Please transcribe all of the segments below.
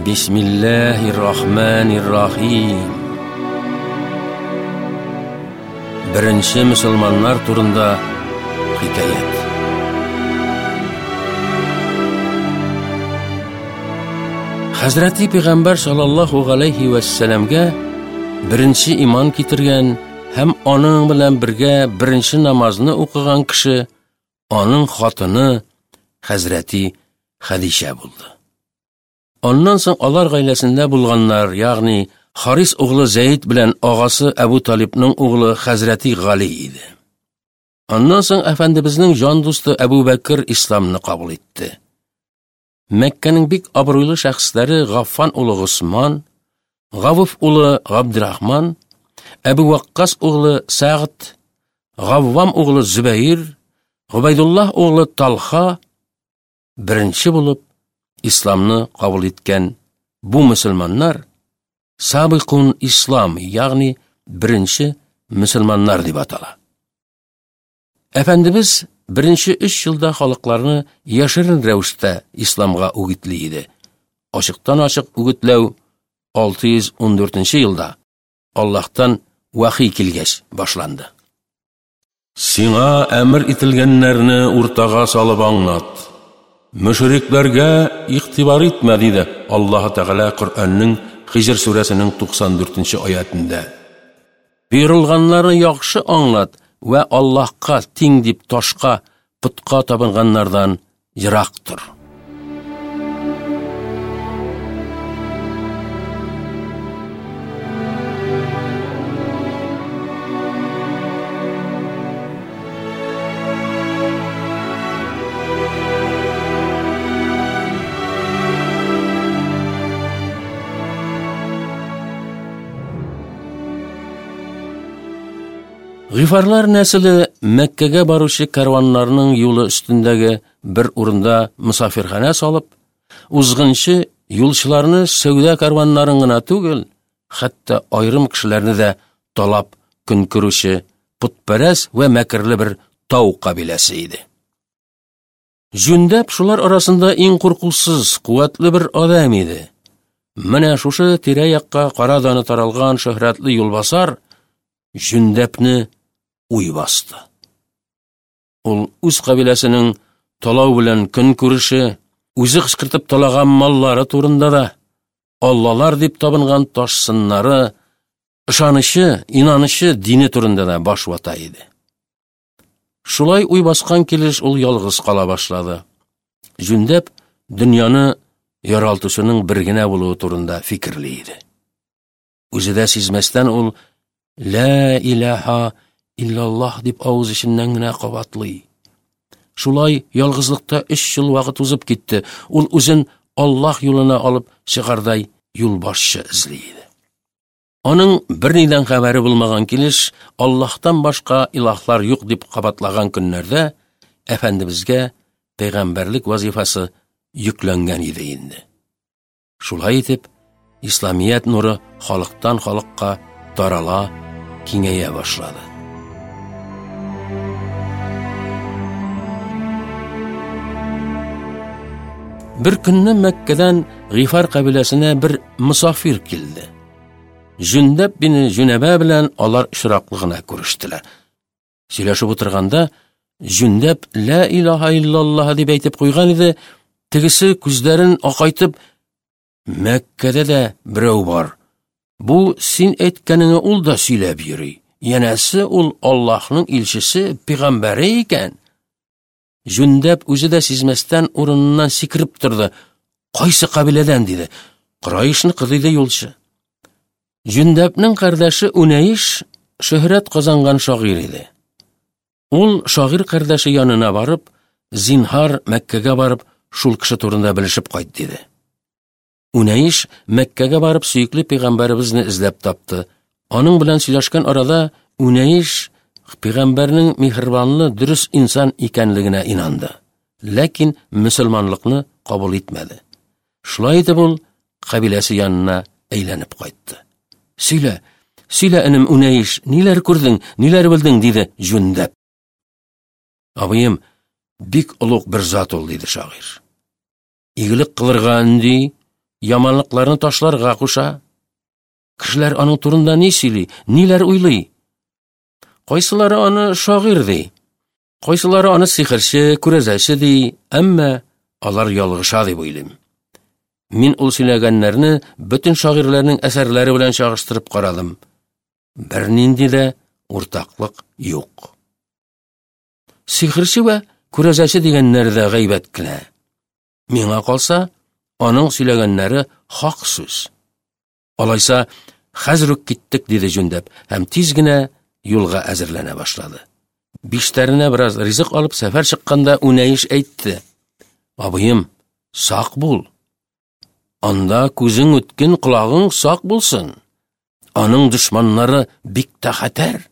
Bismillahirrahmanirrahim. Birinchi musulmonlar turында hikoyat. Hazrati Payg'ambar sallallohu alayhi va sallamga birinchi iymon keltirgan ham onun bilan birga birinchi namozni o'qigan kishi onun xotini Hazrati Xadisha bo'ldi. Ondan so'ng ular oilasida bo'lganlar, ya'ni Haris o'g'li Zayd bilan og'asi Abu Talibning o'g'li Hazrati G'ali edi. Ondan so'ng Efendimizning jon do'sti Abu Bakr islomni qabul etdi. Makkaning bek obro'li shaxslari G'affon o'g'li Usmon, G'avf o'g'li Abdurrahmon, Abu Waqqas o'g'li Sa'd, G'avvam o'g'li Zubayr, Ubaydulloh o'g'li Talha birinchi bo'lib islomni qabul etgan bu musulmonlar sabiqun islom, ya'ni birinchi musulmonlar deb ataladi. Efendimiz birinchi 3 yilda xalqlarni yashirin ravishda islomga o'gitlaydi. Ochiqdan ochiq o'gitlav 614-yilda Allohdan vahiy kelgach boshlandi. Sina amr etilganlarni o'rtaga solib anglat. Müşriklarga iqtibor etma dedi Alloh taolo Qur'onning Hijr surasining 94-oyatida. Buyurilganlarni yaxshi anglat va Allohga teng deb toshqa, putqa tapinganlardan yiroqdir. G'ifarlar nasli Makkaga boruvchi karvonlarning yo'li ustundagi bir o'rinda musofirxona solib, uzg'inchi yo'lchilarni savdo karvonlarini tugul, hatto ayrim kishilarni da talab kun ko'rishi putparas va makrli bir tov qabilasi edi. Jundab shular orasida eng qo'rquvsiz, quvvatli bir odam edi. Mana shu tira-yoqqa qora doni taralgan shuhratli yo'lbosar Jundabni uy bosdi. Ul o'z qabilasining talov bilan kun ko'rishi, o'zi qichqirtib talagan mollari turunda da Allohlar deb topingan toshsinlari, ishonishi, inonishi dini turunda da bosh vata edi. Shulay uy bosgan kelish ul yolg'iz qola boshladi. Jundab dunyoni yaraltushining birgina bo'luvi turunda fikrli edi. O'zida sezmasdan ul la ilaha illalloh deb ovoz ishindan quvvatli. Shulay yolg'izlikda 3 yil vaqt o'zib ketdi. Ul o'zin Alloh yo'lina olib shiqarday yo'lboshchi izlaydi. Onun bir neydan xabari bo'lmagan kelish Allohdan boshqa ilohlar yo'q deb qabatlagan kunlarda Efendimizga payg'ambarlik vazifasi yuklangan edi endi. Shulay etib islomiyat nuri xalqdan xalqqa tarala, kengaya boshladi. Bir kunni Makkadan G'ifar qabilasine bir musofir keldi. Jundab bin Junaba bilan ular ishroqlig'ini ko'rishdilar. Сөйләшеп o'tirganda Jundab la ilaha illalloh deb aytib qo'ygan edi. Tegisi ko'zlarin oqaytib, Makkada da birov bor. Bu sen aytganingni ul da söylab yuri. Yanasi ul Allohning elchisi, payg'ambari ekan. Jundab o'zida sezmasdan o'rnidan sikirib turdi. Qaysi qabiladan dedi. Qurayshni qizida yo'lchi. Jundabning qardashi Unayish shuhrat qozongan shoir edi. Ul shoir qardashi yonina borib, zinhar Makkaga borib, shul kishi turida bilishib qayt dedi. Unayish Makkaga borib suyukli payg'ambarimizni izlab topdi. Onun bilan söylashgan orada Unayish payg'ambarning mehribonli, durust inson ekanligine inandı. Lekin musulmonlikni qabul etmedi. Shulay deb ul qabilasi yonina aylanib qaytdi. Söyle inim Unayish, neler ko'rding, neler bilding dedi Jundab. Abiyim, bek ulug' bir zot ol dedi shoir. Iyilik qilirgan di, яманлыкларны ташларга куша. Кешеләр аның турында ни сөйли, ниләр уйлый? Кайсылары аны шагыйрь ди, кайсылары аны сихерче, күрәзәче ди, әмма алар ялгыша дип уйлыйм. Мин ул сөйләгәннәрне бөтен шагыйрьләрнең әсәрләре белән чагыштырып карадым. Бер нинди дә уртаклык юк. Сихерче вә күрәзәче дигәннәр дә гайбәт кенә. Миңа калса, аның сөйләгәннәре хак сүз. Алайса, хәзер үк киттек, диде Җүндәп, һәм тиз генә юлга әзерләнә башлады. Биштәренә бераз ризык алып сәфәр чыкканда Үнәйш әйтте: "Абыем, сак бул. Анда күзең үткен, колагың сак булсын. Аның дошманнары бик тә хәтәр."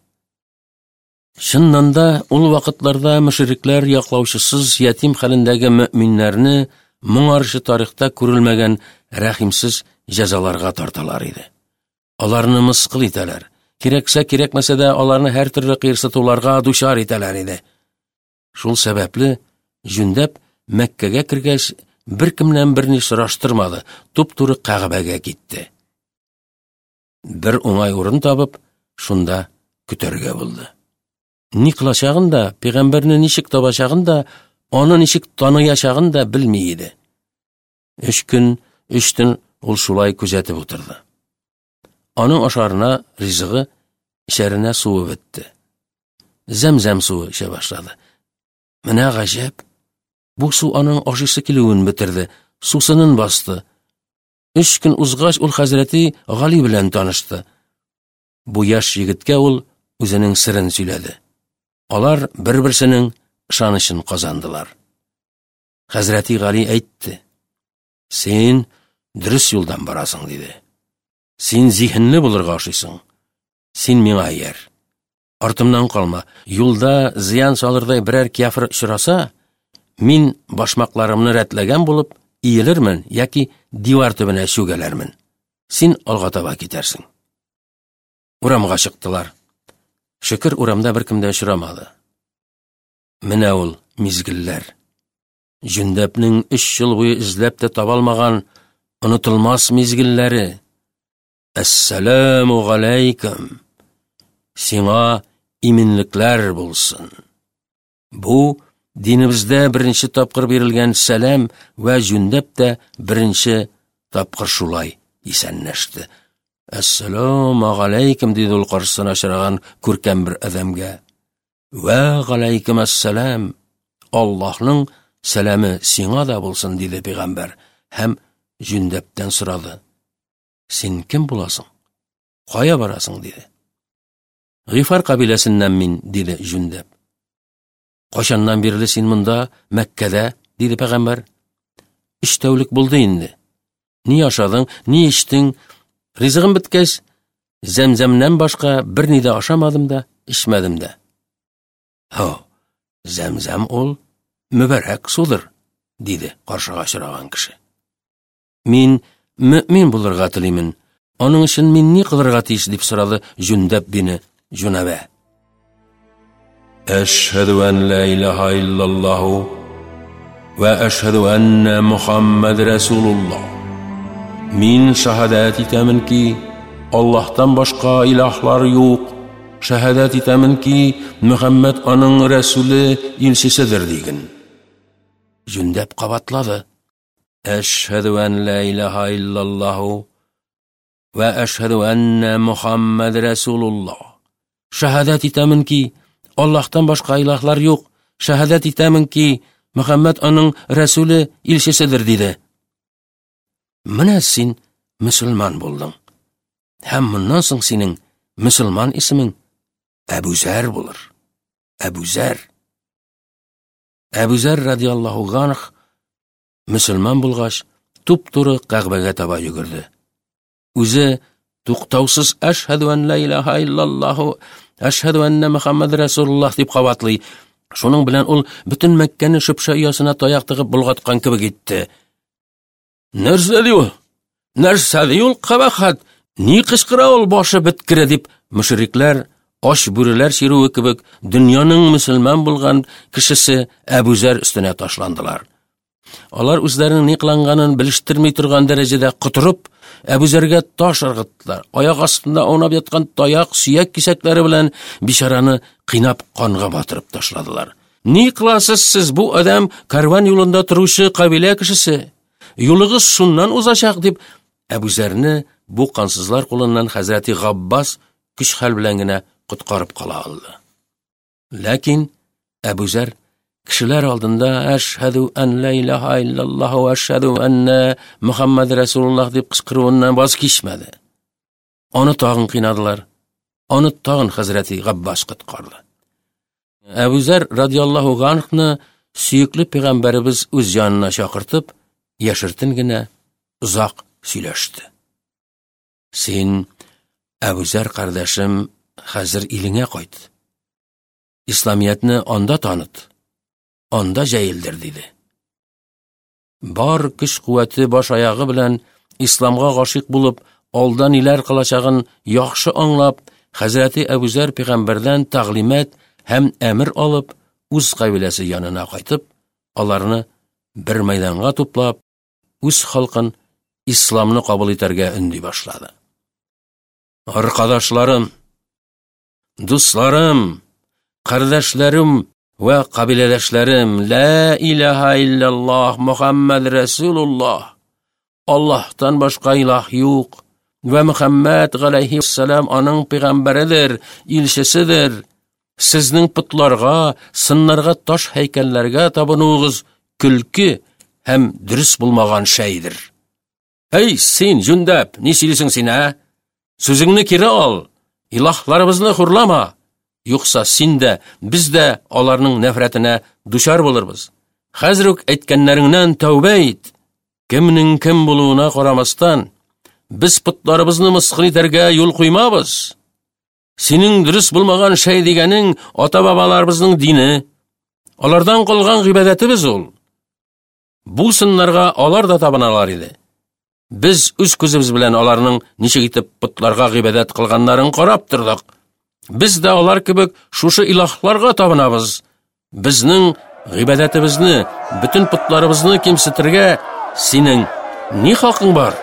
Чыннан да, ул вакытларда мөшрикләр яклаучысыз ятим хәлендәге мөэминнәрне моңарчы тарихта күрелмәгән рәхимсез җәзаларга тарталар иде. Аларны мыскыл итәләр. Кирәксә, кирәкмәсә дә аларны һәр төрле кыерсытуларга дучар итәләр иде. Шул сәбәпле Җүндәп Мәккәгә кергәч, беркемнән берни сораштырмады, туп-туры Кәгъбәгә китте. Бер уңай урын табып, шунда көтәргә булды. Ни кылачагын да, пәйгамбәрне ничек табачагын да, аны ничек таныячагын да белми иде. 3 көн, 3 төн ул шулай күзәтеп утырды. Аның ашарына ризыгы, ишәренә суы бетте. Зәмзәм суы эчә башлады. Менә гаҗәп, бу су аның ашыйсы килүен бетерде, сусынын басты. 3 көн узгач ул хәзрәти Гали белән танышты. Бу яшь егеткә ул үзенең сырын сөйләде. Алар бер-берсенең ышанычын казандылар. Хәзрәти Гали әйтте: "Син дөрес юлдан барасың", диде. "Син зиһенле булырга ашыйсың. Син миңа яр. Артымнан калма. Юлда зыян салырдай берәр кяфир очраса, мин башмакларымны рәтләгән булып иелермен яки дивар төбенә чүгәләрмен. Син алга таба китәрсең." Урамга чыктылар. Шөкер, урамда беркем дә очрамады. Менә ул мизгелләр. Җүндәпнең 3 ел буе эзләп тә табалмаган онытылмас мизгелләре. Әссәламу галейкум. Сиңа иминлекләр булсын. Бу динебездә беренче тапкыр бирелгән сәлам вә Җүндәп тә беренче тапкыр шулай исәнләште. Әссәламу галейкум, диде ул каршысына очраган күркәм бер адәмгә. Вә галейкум әссәлам. Аллаһның сәламе сиңа да булсын, диде пәйгамбәр һәм Җүндәптән сорады: "Син кем буласың? Кая барасың?" диде. "Гыйфар кабиләсеннән мин", диде Җүндәп. "Кайчаннан бирле син монда, Мәккәдә?" диде пәйгамбәр. 3 тәүлек булды инде. Ни ашадың, ни эчтең? Ризыгым беткәч, зәмзәмнән башка берни дә ашамадым да, эчмәдем дә. Зәмзәм ул мөбарәк судыр", диде каршыга очраган кеше. "Мин мөэмин булырга телимен. Аның өчен мин ни кылырга тиеш?" дип сорады Җүндәп бине Җунабә. "Әшһәду ан ла илаха иллаллаһу ва әшһәду анна Мухаммад Расулуллаһ. Мин шаһадат итәмен ки, Аллаһтан башка илаһлар юк. Шаһадат итәмен ки, Мөхәммәд аның Рәсүле, илчеседер", диген. Җүндәп кабатлады: "Әшһәду ан ла илаха иллаллаһу ва әшһәду анна Мухаммад Расулуллаһ. Шаһадат итәмен ки, Аллаһтан башка илаһлар юк. Шаһадат итәмен ки, Мөхәммәд аның Рәсүле, илчеседер", диде. Менә син мөселман булдың. Һәм моннан соң синең мөселман исемең Әбүзәр булыр. Әбүзәр. Әбүзәр радиаллаһу анһу мөселман булгач, туп-туры Кәгъбәгә таба йөгерде. Үзе туктаусыз әшһәду ан ла илаха иллаллаһу, әшһәду анна Мөхәммәд Расулуллаһ дип кабатлый. Шуның белән ул бөтен Мәккәне шөпшә оясына таяк тыгып булгаткан кебек итте. "Нәрсә ди ул? Нәрсә ди ул кабахат? Ни кычкыра ул башы беткере?" дип мөшрикләр, аш бүреләр чируе кебек, дөньяның мөселман булган кешесе Әбүзәр өстенә ташландылар. Алар үзләренең ни кылганын белештерми торган дәрәҗәдә кытырып, Әбүзәргә таш ыргыттылар. Аяк астында аунап яткан таяк, сөяк кисәкләре белән бичараны кыйнап канга батырып ташладылар. Ни кыласыз сез, бу адам карван юлында торучы кабилә кешесе. Юлыгыз шуннан узачак дип, Әбүзәрне бу кансызлар кулыннан хәзрәти Габбас көч-хәл белән генә коткарып кала алды. Ләкин Әбүзәр кешеләр алдында «Әшһәду ан ла илаха иллаллаһ ва әшһәду анна Мухаммад Расулуллаһ» дип кычкыруыннан баз кичмәде. Аны тагын кыйнадылар. Аны тагын хәзрәти Габбас коткарды. Әбүзәр радиллаһу анһуны сөекле пәйгамбәребез үз янына чакыртып, яшертен генә узак сөйләште. Син, Әбүзәр кардәшем, хәзер илеңә кайт. Исламиятны анда таныт. Анда җәелдер, диде. Бар көч-куәте баш аягы белән исламга гашыйк булып, алдан ниләр кылачагын яхшы аңлап, хәзрәти Әбүзәр пәйгамбәрдән тәгълимат һәм әмер алып, үз кабиләсе янына кайтып, аларны бер мәйданга туплап, үз халкын исламны кабул итәргә өнди башлады. Аркадашларым, дусларым, кардәшләрем ва кабиләдәшләрем, ла илаха иллаллаһ Мухаммад Расулуллаһ. Аллаһтан башка илаһ юк. Ва Мухаммад галәйһиссалам аның пәйгамбәридер, илчеседер. Сезнең путларга, сыннарга, таш һәйкәлләргә табынуыгыз көлке һәм дөрес булмаган шәйдер. Эй, син, Җүндәп, ни сөйлисең син, ә? Сүзеңне кире ал. Илаһларыбызны хурлама. Юкса син дә, без дә аларның нәфрәтенә дучар булырбыз. Хәзер үк әйткәннәреңнән тәүбә ит. Кемнең кем булуына карамастан, без путларыбызны мыскыл итәргә юл куймабыз. Синең дөрес булмаган шәй дигәнең ата-бабаларыбызның дине. Алардан калган гыйбадәтебез ул. Бу сыннарга алар да табыналар иде. Без үз күзебез белән аларның ничек итеп путларга гыйбадәт кылганнарын карап тордык. Без дә алар кебек шушы илаһларга табынабыз. Безнең гыйбадәтебезне, бүтән путларыбызны кимсетергә синең ни хакың бар?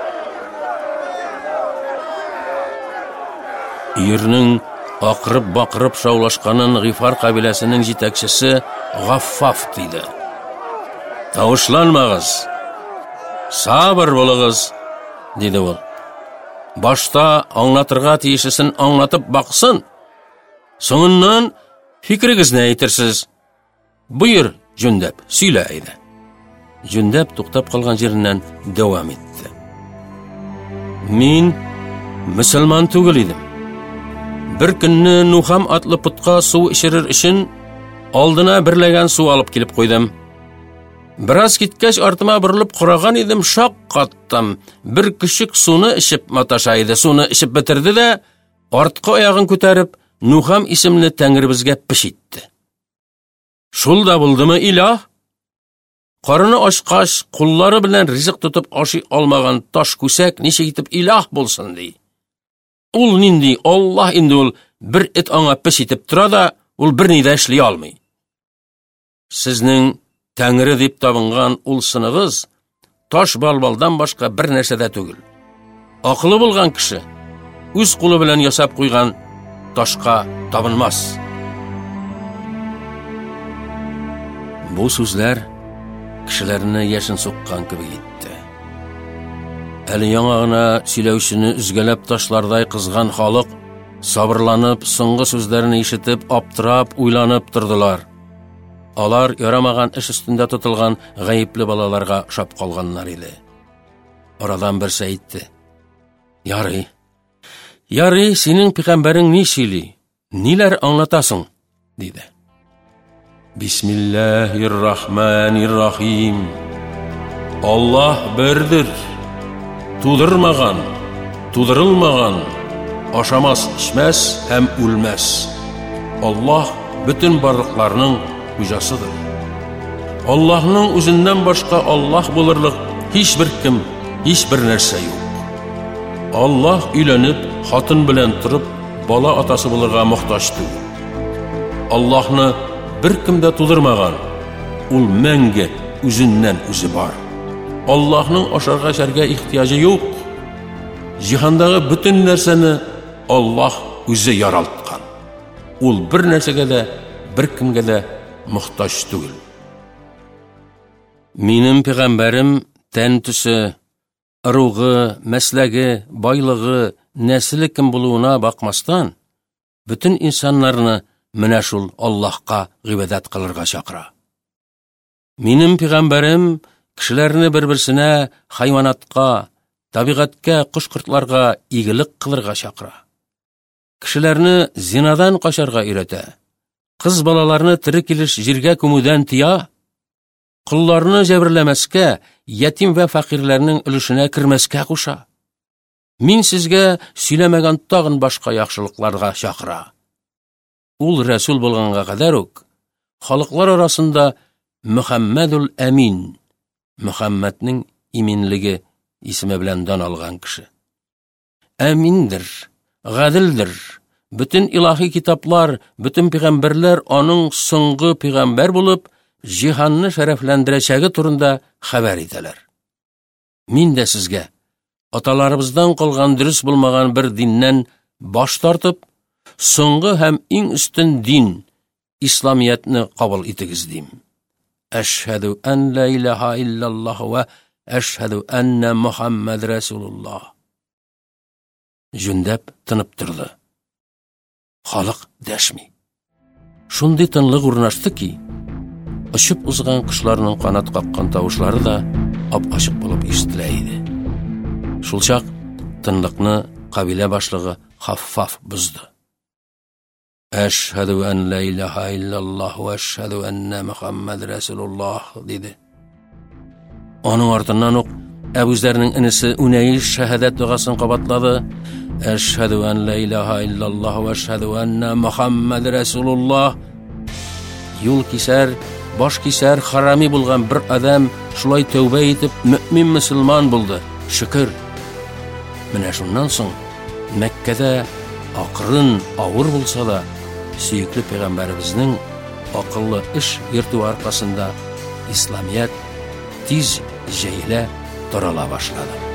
Ирнең акырып-бакырып шаулашканын Гыйфар кабиләсенең җитәкчесе Гаффаф диде. Тавышланмагыз, сабыр булыгыз, диде ул. Башта аңлатырга тиешесен аңлатып баксын. Соңыннан фикрегезне әйтерсез. Буйыр, Җүндәп, сөйлә әйдә. Җүндәп туктап калган җиреннән дәвам итте. Мин мөселман түгел идем. Бер көнне Нухам атлы путка су ишерер өчен алдына берләгән су алып килеп куйдым. Бераз киткәч артыма борылып караган идем, шак каттым. Бер кишек суны ишеп маташа иде. Суны ишеп бетерде дә, арткы аягын күтәреп, Нухам исемле Тәңребезгә пиш итте. Шул да булдымы илаһ? Карыны ачкач, куллары белән ризык тотып ашый алмаган таш күсәк ничек итеп илаһ булсын ди. Ул нинди Аллаһ инде ул, бер эт аңа пиш итеп тора да, ул бер ни дә эшли алмый. Сезнең Тәңре дип табынган ул сыныгыз таш балбалдан башка бер нәрсә дә түгел. Акылы булган кеше үз кулы белән ясап куйган ташка табынмас. Бу сүзләр кешеләрне яшен суккан кебек итте. Әле яңа гына сөйләүчене үзгәләп ташлардай кызган халык сабырланып, соңгы сүзләрен ишетеп, аптырап, уйланып тордылар. Алар ярамаган эш өстендә тотылган гаепле балаларга шап калганнар иде. Арадан берсе әйтте: Ярый, синең пәйгамбәрең ни сөйли? Ниләр аңлатасың? диде. Бисмиллаһир-рахманир-рахим. Аллаһ бердер. Тудырмаган, тудырылмаган, ашамас, ичмәс һәм үлмәс. Аллаһ бүтән барлыкларның хуҗасыдыр. Аллаһның үзеннән башка Аллаһ булырлык һичбер кем, һичбер нәрсә юк. Аллаһ өйләнеп, хатын белән турып, бала атасы булырга мохтаҗ түгел. Аллаһны бер кем дә тудырмаган. Ул мәңге үзеннән үзе бар. Аллаһның ашарга шәргә ихтияҗы юк. Җиһандагы бүтән нәрсәне Аллаһ үзе яралткан. Ул бер нәрсәгә дә, бер кемгә дә мохтаҗ түгел. Минем пәйгамбәрем тән төсе, ругы, мәсләге, байлыгы, нәселе кем булуына бакмастан, бүтән инсаннарны менә шул Аллаһка гыйбадат кылырга чакыра. Минем пәйгамбәрем кешеләрне бер-берсенә, хайванатка, табигатькә, кош-кортларга игелек кылырга чакыра. Кешеләрне зинадан качарга өйрәтә. Кыз балаларны тире килеш җиргә күмүдән тыя. Кулларны җәберләмәскә, ятим вә фақирләрнең өлешенә кирмәскә куша. Мин сезгә сөйләмәгән тагын башка яхшылыкларга чакыра. Ул Рәсүл булганга кадәр үк халыклар арасында Мөхәммәдул Әмин, Мөхәммәднең иминлеге исеме белән дан алган кеше. Әминдер, гадилдер. Бүтән илаһи китаплар, бүтән пәйгамбәрләр аның соңгы пәйгамбәр булып, җиһанны шәрәфләндерәчәге турында хәбәр итәләр. Мин дә сезгә аталарыбыздан калган дөрес булмаган бер диннән баш тартып, соңгы һәм иң үстен дин исламиятны кабул итегез дим. Әшһәду ан ла илаһа иллаллаһ ва әшһәду анна Мөхәммәд Рәсулуллаһ. Җүндәп тынып торды. Халык дәшми. Шундый тынлык урнашты ки, очып узган кошларның канат каккан тавышлары да ап-ачык булып ишетелә иде. Шул чак тынлыкны кабилә башлыгы Хаффаф бузды. Әшһәду ан ла илаһа иллаллаһ ва әшһәду анна Мөхәммәд Рәсулуллаһ диде. Аның артыннан ук Әбүзәрнең инесе Унәйш шәһадәт дугасын кабатлады. Әшһәду ан ла илаһа иллаллаһ ва әшһәду анна Мөхәммәд Рәсулуллаһ. Юл кисәр, баш кисәр, харами булган бер адам шулай тәүбә итеп мөэмин мөселман булды. Шөкер. Менә шуннан соң Мәккәдә акрын, авыр булса да, сөекле пәйгамбәребезнең акыллы эш йөртү аркасында исламият тиз җәелә тарала башлады.